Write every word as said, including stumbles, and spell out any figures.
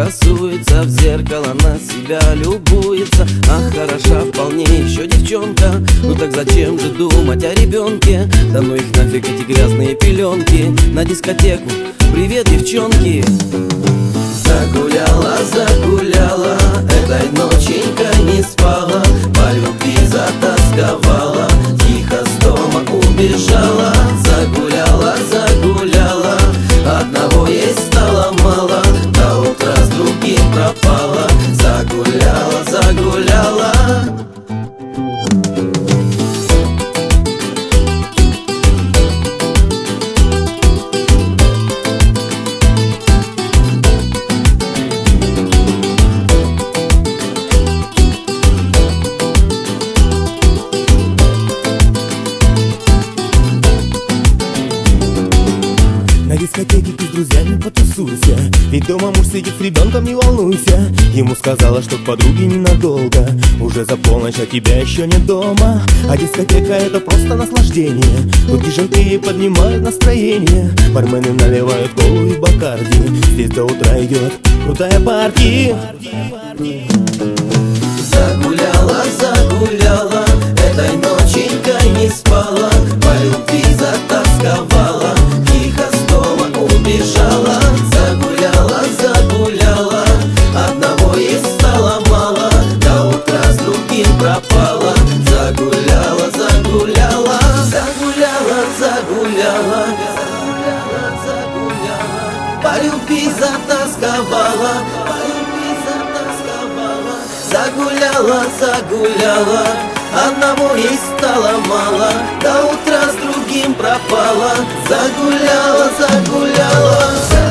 красуется, в зеркало на себя любуется. Ах, хороша вполне еще девчонка, ну так зачем же думать о ребенке? Да ну их нафиг эти грязные пеленки. На дискотеку, привет, девчонки. Загуляла, загуляла, этой ноченькой не спала, по любви затасковала, тихо с дома убежала. Загуляла, загуляла, одного ей стало мало, до утра с другим пропала. Загуляла, загуляла. На дискотеке ты с друзьями потусуйся, ведь дома муж сидит с ребенком, не волнуйся. Ему сказала, что к подруге ненадолго, уже за полночь, а тебя еще нет дома. А дискотека это просто наслаждение, тут девчонки поднимают настроение, бармены наливают колу и бакарди, здесь до утра идет крутая партия. Загуляла, загуляла, этой ноченькой не спала, по любви затасковала, тихо с дома убежала. Загуляла, загуляла, одного ей стало мало, до утра с другим пропала. Загуляла, загуляла, загуляла, загуляла, загуляла, загуляла, по любви затасковала, по любви затасковала. Загуляла, загуляла, одного ей стало мало, до утра с другим пропала. Загуляла, загуляла.